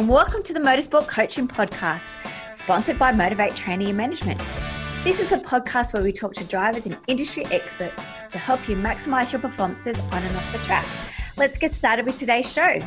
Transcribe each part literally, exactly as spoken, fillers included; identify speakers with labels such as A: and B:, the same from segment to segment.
A: and welcome to the Motorsport Coaching Podcast, sponsored by Motivate Training and Management. This is a podcast where we talk to drivers and industry experts to help you maximize your performances on and off the track. Let's get started with today's show.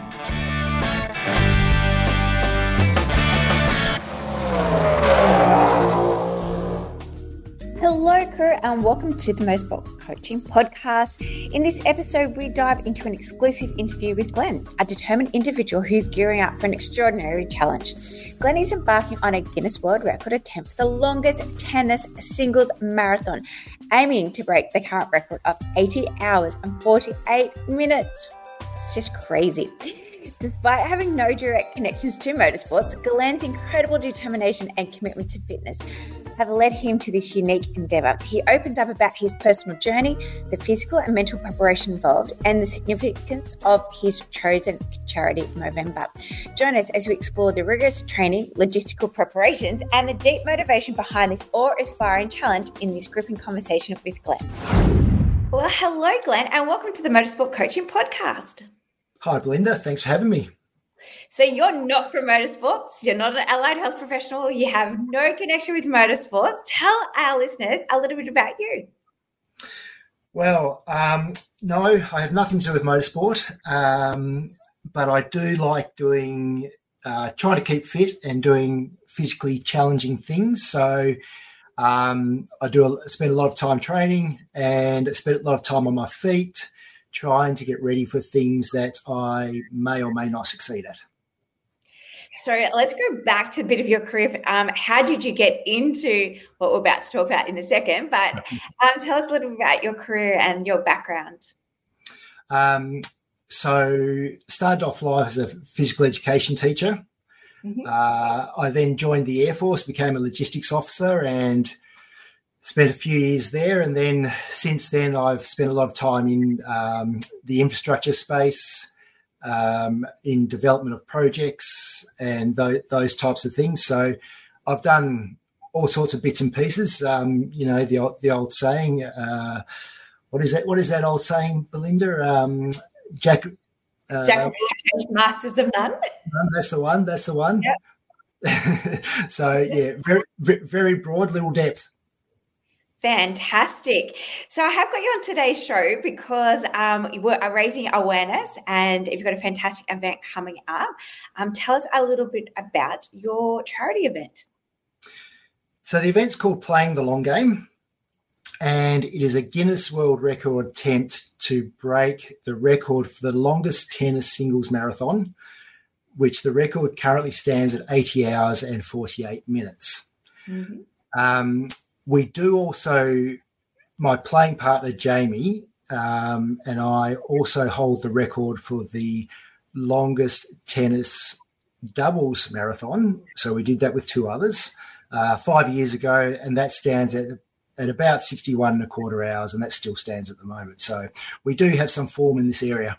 A: Hello, crew, and welcome to the Motorsport Coaching Podcast. In this episode, we dive into an exclusive interview with Glenn, a determined individual who's gearing up for an extraordinary challenge. Glenn is embarking on a Guinness World Record attempt for the longest tennis singles marathon, aiming to break the current record of eighty hours and forty-eight minutes. It's just crazy. Despite having no direct connections to motorsports, Glenn's incredible determination and commitment to fitness have led him to this unique endeavour. He opens up about his personal journey, the physical and mental preparation involved, and the significance of his chosen charity, Movember. Join us as we explore the rigorous training, logistical preparations, and the deep motivation behind this awe-inspiring challenge in this gripping conversation with Glenn. Well, hello, Glenn, and welcome to the Motorsport Coaching Podcast.
B: Hi, Belinda. Thanks for having me.
A: So you're not from motorsports. You're not an allied health professional. You have no connection with motorsports. Tell our listeners a little bit about you.
B: Well, um, no, I have nothing to do with motorsport, um, but I do like doing, uh, trying to keep fit and doing physically challenging things. So um, I do a, spend a lot of time training and I spend a lot of time on my feet, trying to get ready for things that I may or may not succeed at.
A: So let's go back to a bit of your career. Um, how did you get into what we're about to talk about in a second? But um, tell us a little bit about your career and your background.
B: Um, so started off life as a physical education teacher. Mm-hmm. Uh, I then joined the Air Force, became a logistics officer and spent a few years there, and then since then I've spent a lot of time in um, the infrastructure space, um, in development of projects and th- those types of things. So I've done all sorts of bits and pieces. Um, you know, the old, the old saying, uh, what is that? What is that old saying, Belinda? Um, Jack. Uh,
A: Jack of all trades, masters of none.
B: That's the one. That's the one.
A: Yep.
B: So yeah, very, very broad, little depth.
A: Fantastic. So I have got you on today's show because um, you are raising awareness and you've got a fantastic event coming up. Um, tell us a little bit about your charity event.
B: So the event's called Playing the Long Game, and it is a Guinness World Record attempt to break the record for the longest tennis singles marathon, which the record currently stands at eighty hours and forty-eight minutes. Mm-hmm. Um, We do also, my playing partner, Jamie, um, and I also hold the record for the longest tennis doubles marathon. So we did that with two others uh, five years ago, and that stands at, at about sixty-one and a quarter hours, and that still stands at the moment. So we do have some form in this area.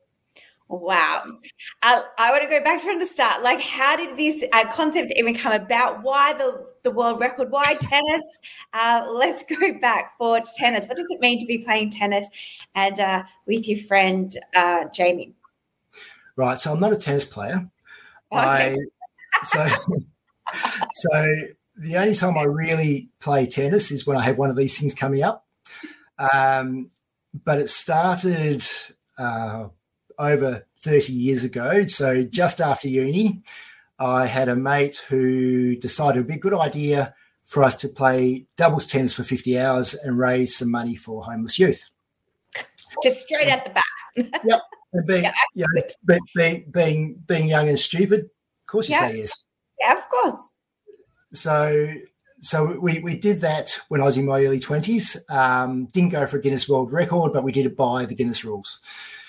A: Wow. I, I want to go back from the start. Like, how did this uh, concept even come about? Why the, the world record? Why tennis? Uh, let's go back for tennis. What does it mean to be playing tennis and uh, with your friend, uh, Jamie?
B: Right. So I'm not a tennis player.
A: Okay.
B: I, so, so the only time I really play tennis is when I have one of these things coming up. Um, but it started uh, over thirty years ago. So just after uni, I had a mate who decided it would be a good idea for us to play doubles tennis for fifty hours and raise some money for homeless youth.
A: Just straight at the back.
B: Yep. And being,
A: yeah,
B: you know, be, being, being, being young and stupid, of course you
A: yeah.
B: say yes.
A: Yeah, of course.
B: So so we, we did that when I was in my early twenties. Um, didn't go for a Guinness World Record, but we did it by the Guinness rules.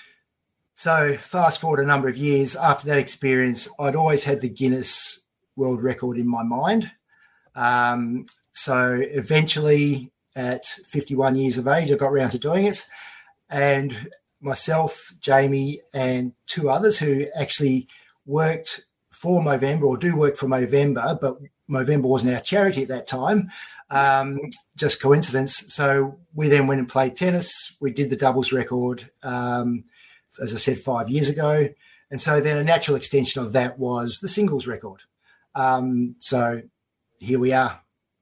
B: So fast forward a number of years after that experience, I'd always had the Guinness World Record in my mind. Um, so eventually at fifty-one years of age, I got around to doing it. And myself, Jamie, and two others who actually worked for Movember or do work for Movember, but Movember wasn't our charity at that time, um, just coincidence. So we then went and played tennis. We did the doubles record, um, as I said, five years ago. And so then a natural extension of that was the singles record. Um, so here we are.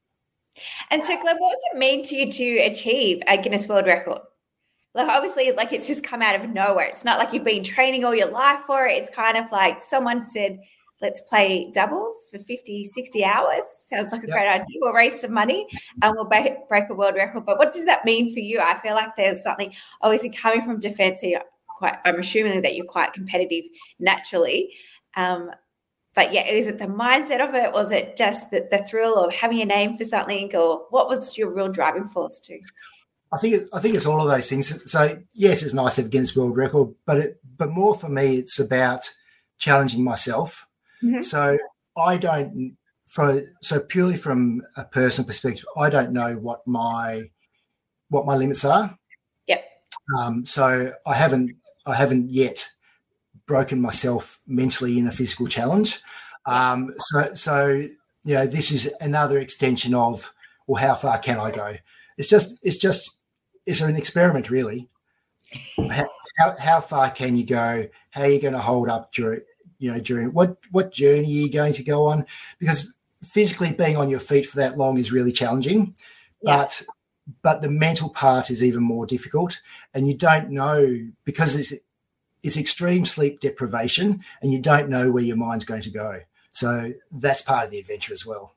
A: And so, Glenn, what does it mean to you to achieve a Guinness World Record? Like, obviously, like, it's just come out of nowhere. It's not like you've been training all your life for it. It's kind of like someone said, let's play doubles for fifty, sixty hours. Sounds like a yep. great idea. We'll raise some money and we'll break, break a world record. But what does that mean for you? I feel like there's something, obviously, coming from defence, you're quite, I'm assuming that you're quite competitive naturally. Um, but, yeah, is it the mindset of it? Was it just the, the thrill of having a name for something, or what was your real driving force too?
B: I think it, I think it's all of those things. So, yes, it's nice to have a Guinness World Record, but it, but more for me, it's about challenging myself. Mm-hmm. So I don't, from, so purely from a personal perspective, I don't know what my what my limits are.
A: Yep.
B: Um, so I haven't I haven't yet broken myself mentally in a physical challenge. Um, so so you know, this is another extension of, well, how far can I go? It's just it's just it's an experiment, really. How, how, how far can you go? How are you going to hold up during you know, during what, what journey are you going to go on? Because physically being on your feet for that long is really challenging, yeah. but but the mental part is even more difficult. And you don't know, because it's it's extreme sleep deprivation, and you don't know where your mind's going to go. So that's part of the adventure as well.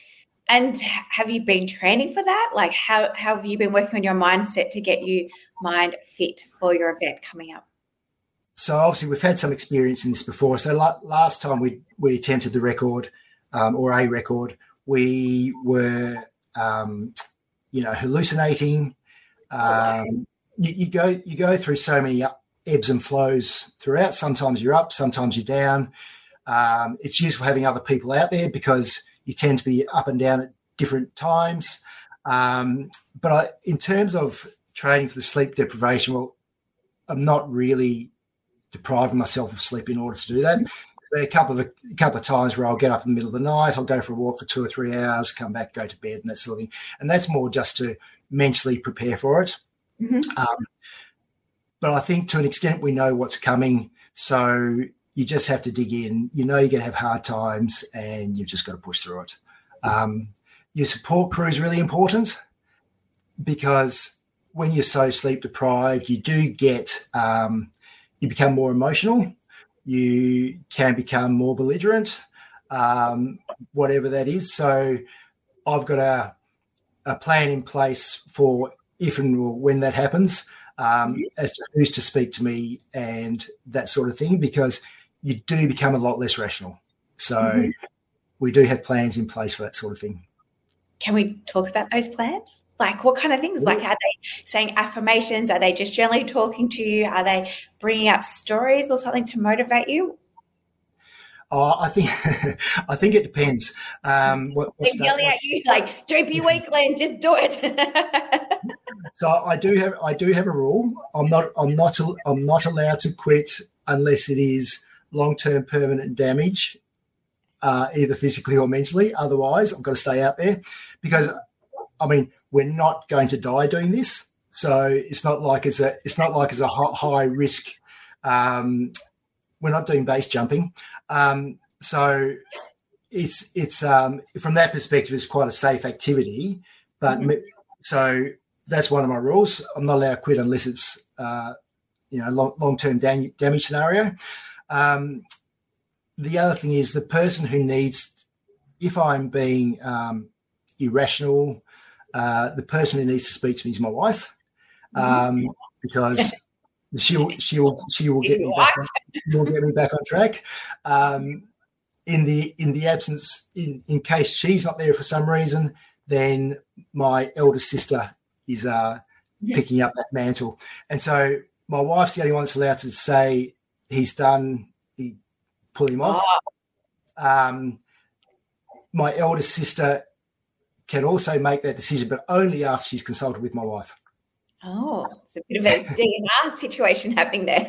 A: And have you been training for that? Like, how, how have you been working on your mindset to get you mind fit for your event coming up?
B: So obviously we've had some experience in this before. So la- last time we we attempted the record um, or a record, we were, um, you know, hallucinating. Um, you, you go you go through so many up, ebbs and flows throughout. Sometimes you're up, sometimes you're down. Um, it's useful having other people out there because you tend to be up and down at different times. Um, but I, in terms of training for the sleep deprivation, well, I'm not really depriving myself of sleep in order to do that. There are a couple of a couple of times where I'll get up in the middle of the night, I'll go for a walk for two or three hours, come back, go to bed, and that sort of thing. And that's more just to mentally prepare for it. Mm-hmm. Um, but I think to an extent we know what's coming, so you just have to dig in. You know you're going to have hard times, and you've just got to push through it. Um, your support crew is really important, because when you're so sleep deprived, you do get um, you become more emotional. You can become more belligerent, um, whatever that is. So I've got a, a plan in place for if and when that happens, um, as to who's to speak to me and that sort of thing, because you do become a lot less rational. So mm-hmm. we do have plans in place for that sort of thing.
A: Can we talk about those plans? Like, what kind of things? Like, are they saying affirmations? Are they just generally talking to you? Are they bringing up stories or something to motivate you?
B: Oh, I think I think it depends. Um, what,
A: They're yelling at you like, "Don't be weak, Glenn. Just do it."
B: So I do have I do have a rule. I'm not I'm not I'm not allowed to quit unless it is long-term permanent damage, uh, either physically or mentally. Otherwise, I've got to stay out there, because I mean, we're not going to die doing this, so it's not like it's a it's not like it's a high risk. Um, we're not doing base jumping, um, so it's it's um, from that perspective, it's quite a safe activity. But mm-hmm. so that's one of my rules. I'm not allowed to quit unless it's uh, you know long long term dam- damage scenario. Um, the other thing is the person who needs, if I'm being um, irrational. Uh, the person who needs to speak to me is my wife, um, because she'll she'll she will get me back on, will get me back on track. Um, in the in the absence, in, in case she's not there for some reason, then my elder sister is uh, picking up that mantle. And so my wife's the only one that's allowed to say he's done. He pull him off. Um, my elder sister can also make that decision, but only after she's consulted with my wife.
A: Oh, it's a bit of a D N R situation happening there.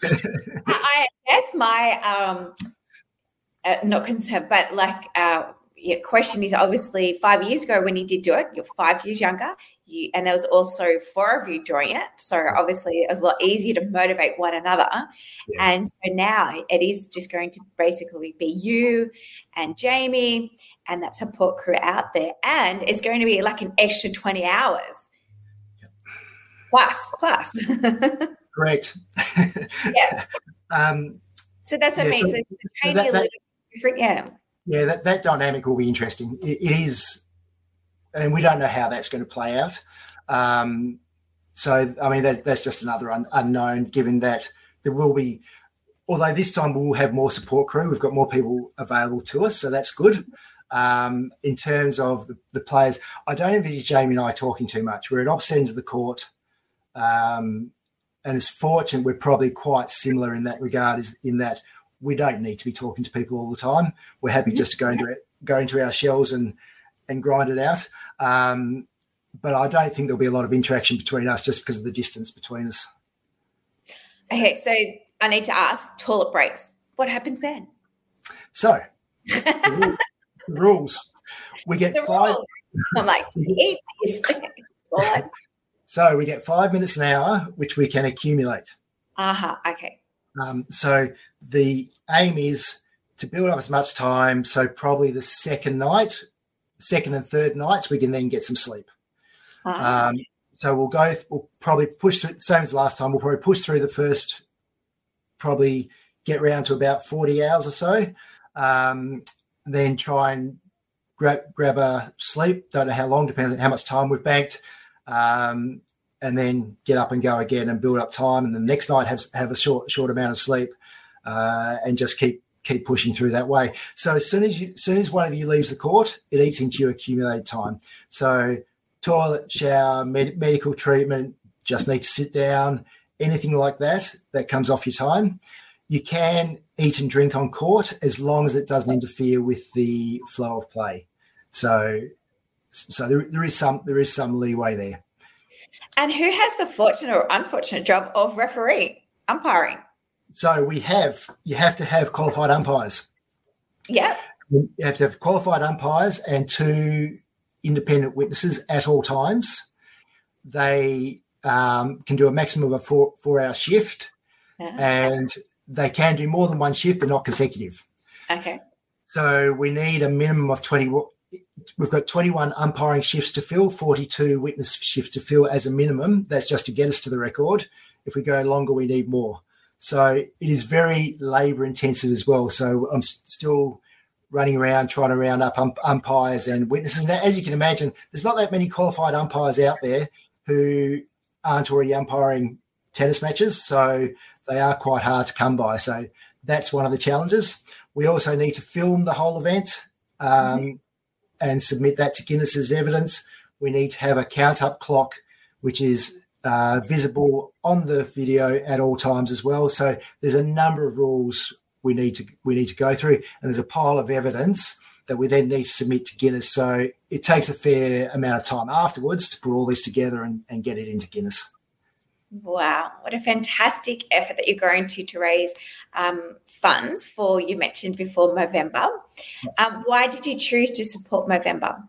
A: I guess my, um, uh, not concern, but like uh, your question is obviously five years ago when you did do it, you're five years younger, you, and there was also four of you doing it. So obviously it was a lot easier to motivate one another. Yeah. And so now it is just going to basically be you and Jamie and that support crew out there. And it's going to be like an extra twenty hours. Yep. Plus, plus.
B: Correct.
A: Yeah.
B: um,
A: so that's what yeah, I mean. So, so that, that, different, yeah.
B: Yeah, that, that dynamic will be interesting. It, it is, and we don't know how that's going to play out. Um, so, I mean, that, that's just another un, unknown, given that there will be, although this time we'll have more support crew, we've got more people available to us, so that's good. Um, in terms of the, the players, I don't envisage Jamie and I talking too much. We're at opposite ends of the court, um, and it's fortunate we're probably quite similar in that regard, is in that we don't need to be talking to people all the time. We're happy just to go into it, go into our shells and and grind it out. Um, but I don't think there'll be a lot of interaction between us just because of the distance between us.
A: Okay, so I need to ask, toilet breaks. What happens then?
B: So, the rules. We get the five. Rules.
A: I'm like, eat this.
B: So we get five minutes an hour, which we can accumulate.
A: Uh-huh, okay.
B: Um, so the aim is to build up as much time. So probably the second night, second and third nights, we can then get some sleep. Uh-huh. Um, so we'll go, we'll probably push through, same as last time, we'll probably push through the first, probably get around to about forty hours or so. Um, then try and grab, grab a sleep. Don't know how long, depends on how much time we've banked. Um, and then get up and go again and build up time. And the next night have have a short short amount of sleep uh, and just keep keep pushing through that way. So as soon as you, as soon as one of you leaves the court, it eats into your accumulated time. So toilet, shower, med- medical treatment, just need to sit down, anything like that, that comes off your time. You can eat and drink on court as long as it doesn't interfere with the flow of play. So so there, there is some there is some leeway there.
A: And who has the fortunate or unfortunate job of referee, umpiring?
B: So we have, you have to have qualified umpires.
A: Yeah.
B: You have to have qualified umpires and two independent witnesses at all times. They um, can do a maximum of a four, four-hour shift, yeah. and they can do more than one shift but not consecutive.
A: Okay.
B: So we need a minimum of twenty. We've got twenty-one umpiring shifts to fill, forty-two witness shifts to fill as a minimum. That's just to get us to the record. If we go longer, we need more. So it is very labour intensive as well. So I'm still running around trying to round up ump- umpires and witnesses. Now, as you can imagine, there's not that many qualified umpires out there who aren't already umpiring tennis matches. So they are quite hard to come by. So that's one of the challenges. We also need to film the whole event. Um, mm-hmm. and submit that to Guinness as evidence. We need to have a count-up clock, which is uh, visible on the video at all times as well. So there's a number of rules we need to we need to go through, and there's a pile of evidence that we then need to submit to Guinness. So it takes a fair amount of time afterwards to put all this together and, and get it into Guinness.
A: Wow, what a fantastic effort that you're going to to raise um, funds for, you mentioned before, Movember. Um, why did you choose to support Movember?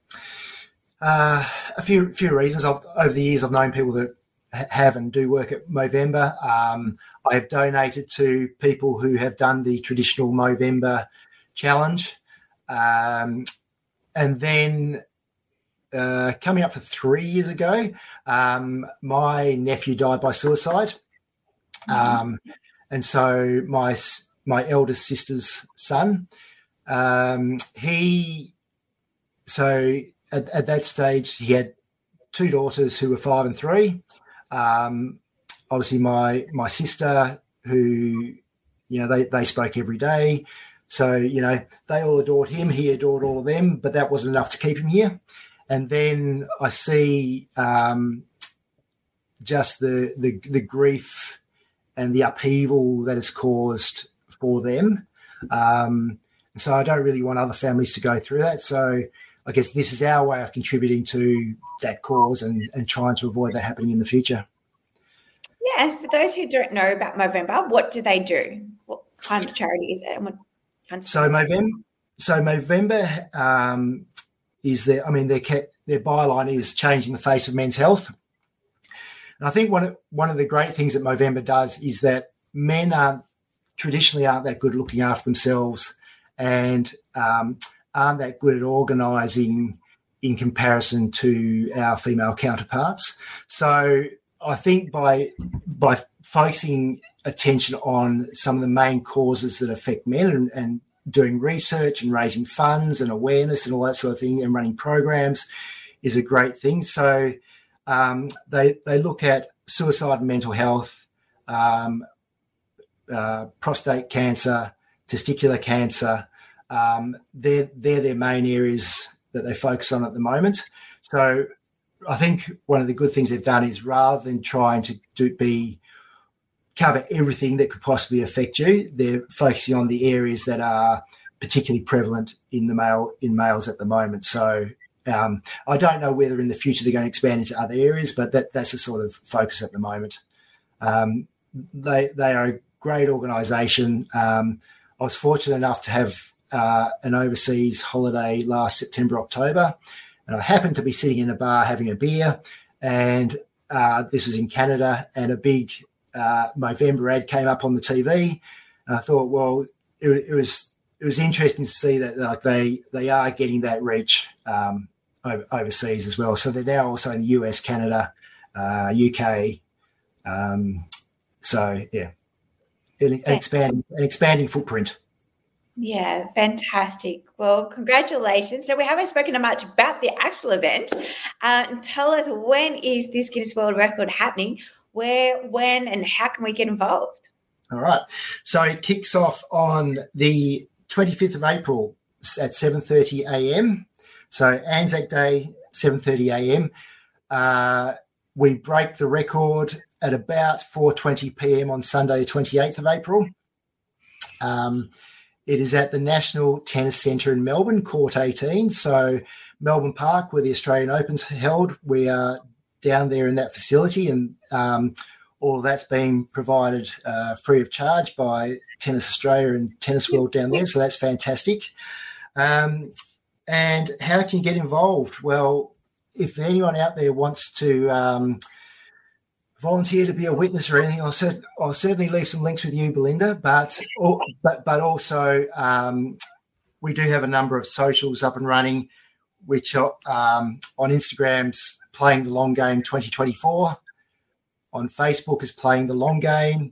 B: Uh, a few few reasons. I've, over the years, I've known people that have and do work at Movember. Um, I have donated to people who have done the traditional Movember challenge. Um, and then uh, coming up for three years ago, um, my nephew died by suicide. Um, and so my my eldest sister's son, um, he, so at, at that stage he had two daughters who were five and three. Um, obviously my my sister, who, you know, they, they spoke every day. So, you know, they all adored him. He adored all of them, but that wasn't enough to keep him here. And then I see um, just the, the the grief and the upheaval that is caused for them. Um, so I don't really want other families to go through that. So I guess this is our way of contributing to that cause and, and trying to avoid that happening in the future.
A: Yeah, and for those who don't know about Movember, what do they do? What kind of charity is it? And what
B: So Movember, so Movember um, is their, I mean, their their byline is changing the face of men's health. And I think one of, one of the great things that Movember does is that men aren't traditionally aren't that good at looking after themselves and um, aren't that good at organising in comparison to our female counterparts. So I think by by focusing attention on some of the main causes that affect men and, and doing research and raising funds and awareness and all that sort of thing and running programs is a great thing. So um, they they look at suicide and mental health, um, uh, prostate cancer, testicular cancer. Um, they're, they're their main areas that they focus on at the moment. So I think one of the good things they've done is rather than trying to do, be cover everything that could possibly affect you, they're focusing on the areas that are particularly prevalent in the male in males at the moment. So um, I don't know whether in the future they're going to expand into other areas, but that, that's the sort of focus at the moment. Um, they they are a great organisation. Um, I was fortunate enough to have uh, an overseas holiday last September, October, and I happened to be sitting in a bar having a beer, and uh, this was in Canada, and a big uh, Movember ad came up on the T V, and I thought, well, it, it was it was interesting to see that like they they are getting that reach um, over, overseas as well. So they're now also in the U S, Canada, uh, U K. Um, so yeah, an, an expanding an expanding footprint.
A: Yeah, fantastic. Well, congratulations. So we haven't spoken much about the actual event. Uh, and tell us, when is this Guinness World Record happening? Where, when, and how can we get involved?
B: All right. So it kicks off on the twenty-fifth of April at seven thirty a.m. So Anzac Day, seven thirty a.m. Uh, we break the record at about four twenty p.m. on Sunday, the twenty-eighth of April. Um, It is at the National Tennis Centre in Melbourne, Court eighteen. So Melbourne Park, where the Australian Open's held, we are down there in that facility, and um, all of that's being provided uh, free of charge by Tennis Australia and Tennis World down there. So that's fantastic. Um, and how can you get involved? Well, if anyone out there wants to um, volunteer to be a witness or anything, I'll, cert- I'll certainly leave some links with you, Belinda. But but, but also um, we do have a number of socials up and running, which are um, on Instagram's Playing the Long Game twenty twenty-four, on Facebook is Playing the Long Game,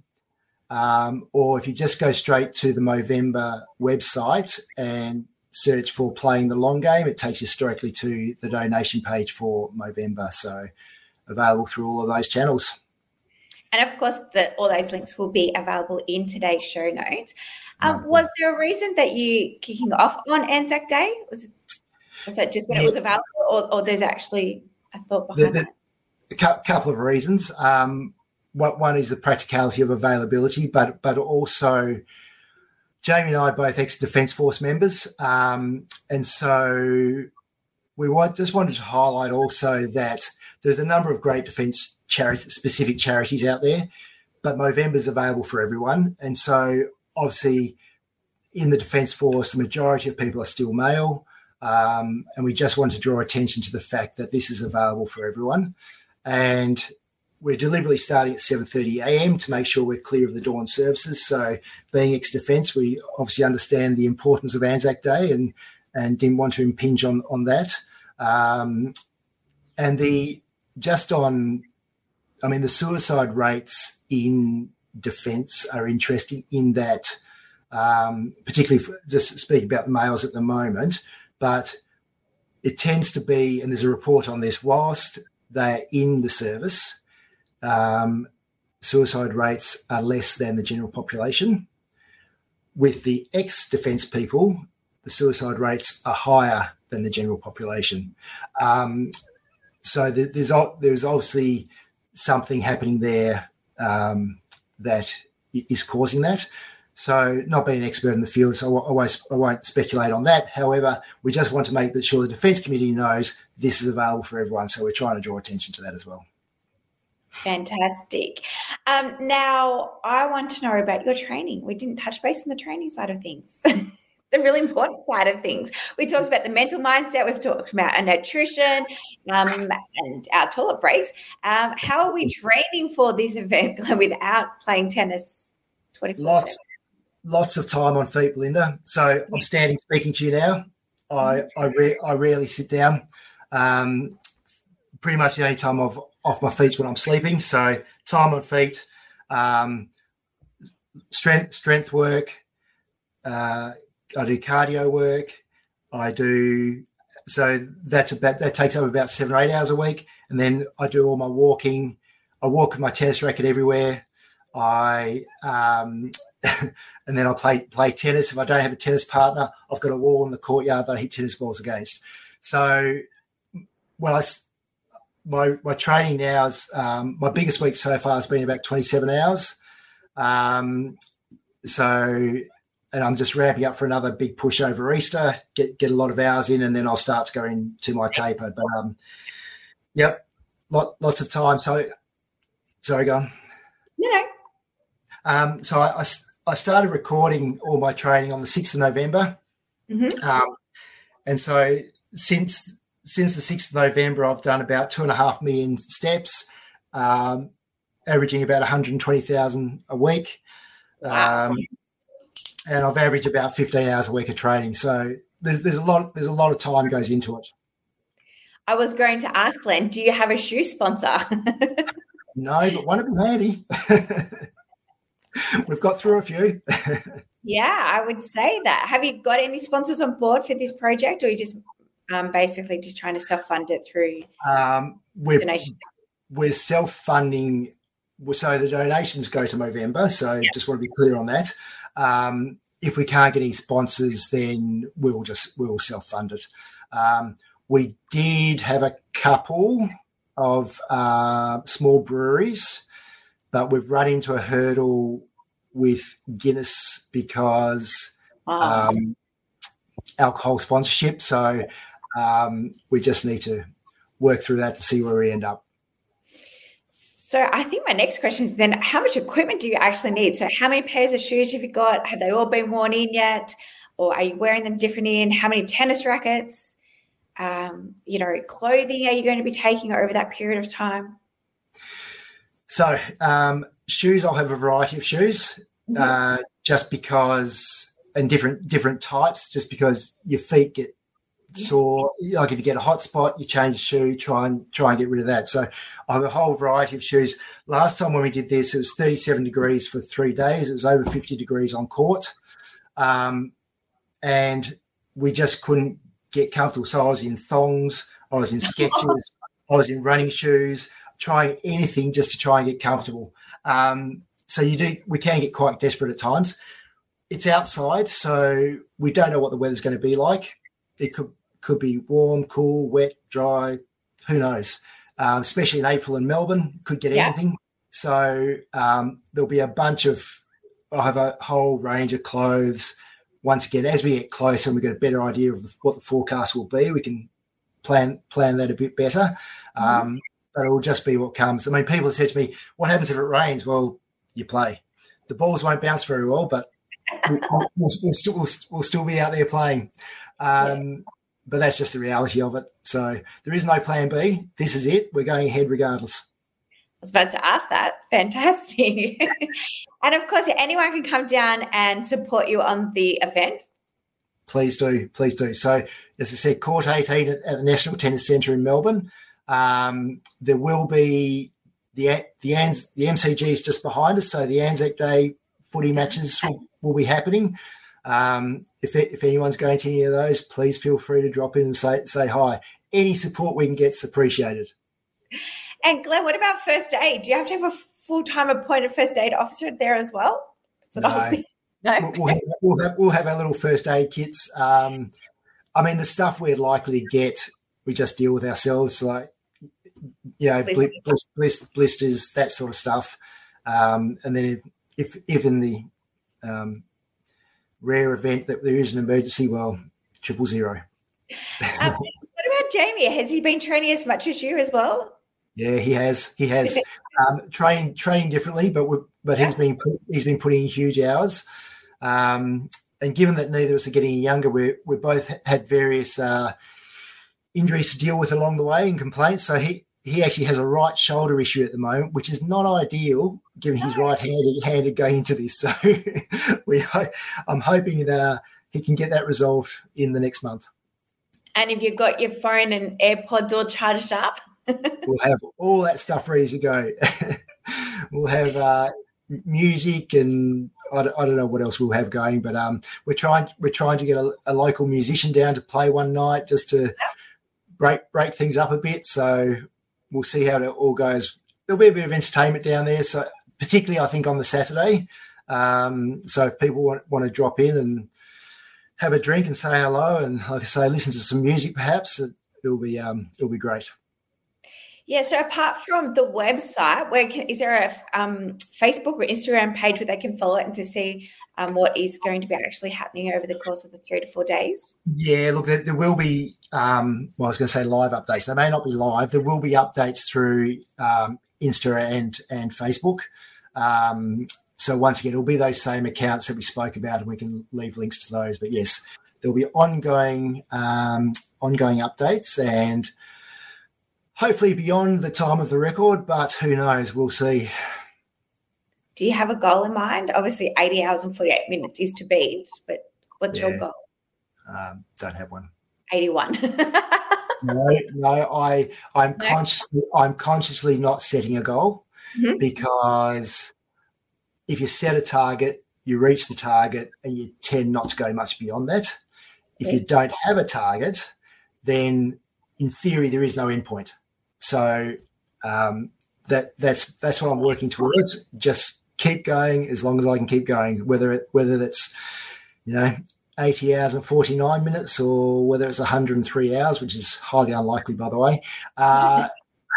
B: um, or if you just go straight to the Movember website and search for Playing the Long Game, it takes you directly to the donation page for Movember. So available through all of those channels.
A: And of course, the, all those links will be available in today's show notes. Um, was there a reason that you kicking off on Anzac Day? Was, it, was that just when yeah. it was available, or, or there's actually a thought behind
B: the,
A: that?
B: A couple of reasons. Um, one is the practicality of availability, but but also Jamie and I are both ex-Defence Force members, um, and so we want, just wanted to highlight also that there's a number of great defence charities, specific charities out there, but Movember is available for everyone. And so obviously in the Defence Force, the majority of people are still male, um, and we just want to draw attention to the fact that this is available for everyone. And we're deliberately starting at seven thirty a.m. to make sure we're clear of the dawn services. So being ex-Defence, we obviously understand the importance of Anzac Day and and didn't want to impinge on, on that. Um, and the just on, I mean, the suicide rates in defence are interesting in that, um, particularly for, just speaking about the males at the moment, but it tends to be, and there's a report on this, whilst they're in the service, um, suicide rates are less than the general population. With the ex-defence people, the suicide rates are higher than the general population. Um, so there's there's obviously something happening there um, that is causing that. So not being an expert in the field, so I won't, I won't speculate on that. However, we just want to make sure the Defence Committee knows this is available for everyone. So we're trying to draw attention to that as well.
A: Fantastic. Um, now, I want to know about your training. We didn't touch base on the training side of things. the really important side of things. We talked about the mental mindset. We've talked about our nutrition um, and our toilet breaks. Um, how are we training for this event without playing tennis twenty-four seven?
B: Lots, lots of time on feet, Belinda. So I'm standing speaking to you now. I I, re- I rarely sit down. Um, pretty much the only time I've off my feet is when I'm sleeping. So time on feet, um, strength strength work. Uh, I do cardio work. I do so that's about that takes up about seven or eight hours a week, and then I do all my walking. I walk with my tennis racket everywhere. I um, and then I play play tennis. If I don't have a tennis partner, I've got a wall in the courtyard that I hit tennis balls against. So when I my my training now is um, my biggest week so far has been about twenty-seven hours. Um, so. And I'm just ramping up for another big push over Easter, get get a lot of hours in, and then I'll start to go into my taper. But, um, yep, lot, lots of time. So, sorry, go on.
A: You know.
B: Um, so I, I, I started recording all my training on the sixth of November.
A: Mm-hmm.
B: Um, and so since since the sixth of November, I've done about two and a half million steps, um, averaging about one hundred twenty thousand a week.
A: Wow.
B: Um, and I've averaged about fifteen hours a week of training. So there's, there's a lot there's a lot of time goes into it.
A: I was going to ask, Glenn, do you have a shoe sponsor?
B: No, but one would be handy. We've got through a few.
A: Yeah, I would say that. Have you got any sponsors on board for this project, or are you just um, basically just trying to self-fund it through
B: um, we're,
A: donation?
B: We're self-funding. So the donations go to Movember, so
A: yeah.
B: Just want to be clear on that. Um, if we can't get any sponsors, then we'll just we'll self-fund it. Um, we did have a couple of uh, small breweries, but we've run into a hurdle with Guinness because
A: oh.
B: um, alcohol sponsorship. So um, we just need to work through that to see where we end up.
A: So I think my next question is then, how much equipment do you actually need? So how many pairs of shoes have you got? Have they all been worn in yet? Or are you wearing them different in? How many tennis rackets? Um, you know, clothing are you going to be taking over that period of time?
B: So um, shoes, I'll have a variety of shoes mm-hmm. uh, just because, and different different types, just because your feet get sore. Like if you get a hot spot, you change the shoe, try and try and get rid of that. So I have a whole variety of shoes. Last time when we did this, it was thirty-seven degrees for three days. It was over fifty degrees on court. Um, and we just couldn't get comfortable. So I was in thongs, I was in Skechers, I was in running shoes, trying anything just to try and get comfortable. Um, so you do, we can get quite desperate at times. It's outside, so we don't know what the weather's going to be like. It could could be warm, cool, wet, dry, who knows, um, especially in April in Melbourne, could get yeah. anything. So um, there'll be a bunch of, I'll have a whole range of clothes. Once again, as we get closer and we get a better idea of what the forecast will be, we can plan plan that a bit better. Mm-hmm. Um, but it will just be what comes. I mean, people have said to me, what happens if it rains? Well, you play. The balls won't bounce very well, but we'll, we'll, we'll, still, we'll, we'll still be out there playing. Um, yeah. But that's just the reality of it. So there is no plan B. This is it. We're going ahead regardless.
A: I was about to ask that. Fantastic. And, of course, anyone can come down and support you on the event.
B: Please do. Please do. So, as I said, Court eighteen at, at the National Tennis Centre in Melbourne. Um, there will be the the, Anz, the M C G is just behind us, so the Anzac Day footy matches will, will be happening. Um, if if anyone's going to any of those, please feel free to drop in and say say hi. Any support we can get is appreciated.
A: And Glenn, what about first aid? Do you have to have a full-time appointed first aid officer there as well? That's what
B: no.
A: I was thinking. No,
B: we'll have, we'll, have, we'll have our little first aid kits. Um, I mean, the stuff we're likely to get, we just deal with ourselves, like you know, blisters, blisters, blisters that sort of stuff. Um, and then if if, if in the um, rare event that there is an emergency, well, triple zero.
A: um, what about Jamie? Has he been training as much as you as well?
B: Yeah, he has. He has um, trained trained differently, but we're, but yeah. he's been he's been putting in huge hours. Um, and given that neither of us are getting younger, we we both had various uh, injuries to deal with along the way and complaints. So he he actually has a right shoulder issue at the moment, which is not ideal given he's right-handed handed going into this. So we I'm hoping that uh, he can get that resolved in the next month.
A: And if you've got your phone and AirPods all charged up,
B: we'll have all that stuff ready to go. We'll have uh, music and I don't, I don't know what else we'll have going, but um, we're trying we're trying to get a, a local musician down to play one night just to break break things up a bit. So we'll see how it all goes. There'll be a bit of entertainment down there, so particularly I think on the Saturday. Um, so if people want, want to drop in and have a drink and say hello, and like I say, listen to some music, perhaps it, it'll be um, it'll be great.
A: Yeah, so apart from the website, where can, is there a um, Facebook or Instagram page where they can follow it and to see um, what is going to be actually happening over the course of the three to four days?
B: Yeah, look, there, there will be, um, well, I was going to say live updates. They may not be live. There will be updates through um, Insta and, and Facebook. Um, so once again, it'll be those same accounts that we spoke about, and we can leave links to those. But yes, there'll be ongoing um, ongoing updates, and hopefully beyond the time of the record, but who knows? We'll see.
A: Do you have a goal in mind? Obviously, eighty hours and forty-eight minutes is to beat, but what's
B: yeah.
A: your goal?
B: Um, don't have one.
A: eighty-one.
B: no, no, I, I'm
A: no?
B: consciously, I'm consciously not setting a goal
A: mm-hmm.
B: because if you set a target, you reach the target, and you tend not to go much beyond that. If
A: okay.
B: you don't have a target, then in theory there is no endpoint. So um, that that's that's what I'm working towards. Just keep going as long as I can keep going, whether it, whether that's, you know, eighty hours and forty-nine minutes or whether it's one hundred three hours, which is highly unlikely, by the way. Uh,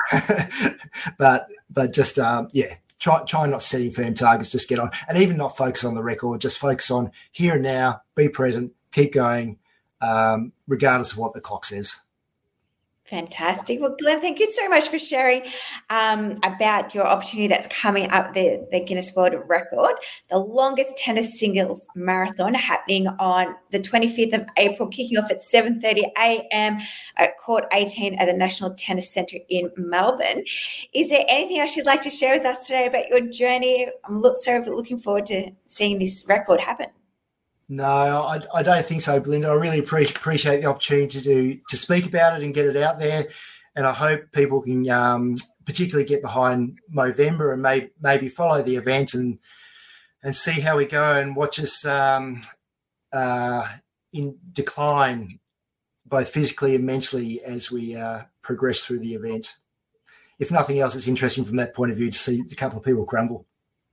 B: but but just, um, yeah, try, try not setting firm targets, just get on. And even not focus on the record, just focus on here and now, be present, keep going, um, regardless of what the clock says.
A: Fantastic. Well, Glenn, thank you so much for sharing um, about your opportunity that's coming up, the, the Guinness World Record, the longest tennis singles marathon happening on the twenty-fifth of April, kicking off at seven thirty a.m. at Court eighteen at the National Tennis Centre in Melbourne. Is there anything else you'd like to share with us today about your journey? I'm look, so looking forward to seeing this record happen.
B: No, I, I don't think so, Belinda. I really pre- appreciate the opportunity to to speak about it and get it out there, and I hope people can um, particularly get behind Movember and may, maybe follow the event and and see how we go and watch us um, uh, in decline, both physically and mentally, as we uh, progress through the event. If nothing else, it's interesting from that point of view to see a couple of people crumble.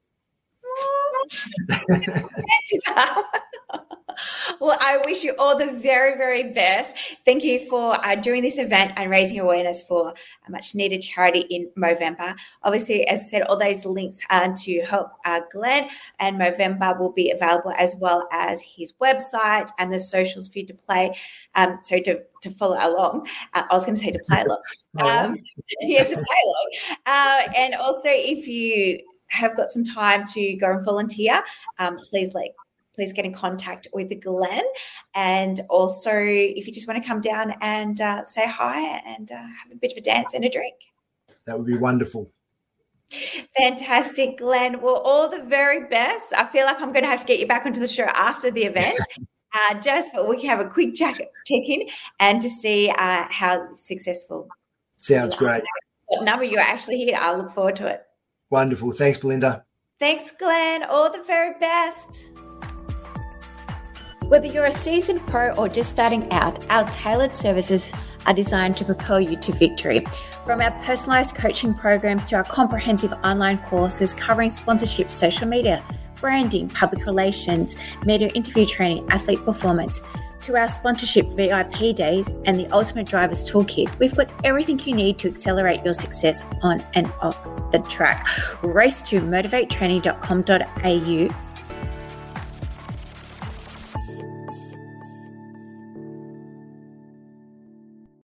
A: Well, I wish you all the very, very best. Thank you for uh, doing this event and raising awareness for a much-needed charity in Movember. Obviously, as I said, all those links uh, to help uh, Glenn and Movember will be available, as well as his website and the socials for you to play. Um, so to, to follow along. Uh, I was going to say to play along. Um, yeah, to play along. Uh, and also, if you have got some time to go and volunteer, um, please like please get in contact with Glenn. And also, if you just want to come down and uh, say hi and uh, have a bit of a dance and a drink.
B: That would be wonderful.
A: Fantastic, Glenn. Well, all the very best. I feel like I'm going to have to get you back onto the show after the event, uh, just so we can have a quick check-in and to see uh, how successful.
B: Sounds great.
A: What number you're actually here. I look forward to it.
B: Wonderful. Thanks, Belinda.
A: Thanks, Glenn. All the very best. Whether you're a seasoned pro or just starting out, our tailored services are designed to propel you to victory. From our personalised coaching programs to our comprehensive online courses covering sponsorship, social media, branding, public relations, media interview training, athlete performance, to our sponsorship V I P days and the Ultimate Drivers Toolkit, we've got everything you need to accelerate your success on and off the track. Race to motivate training dot com dot a u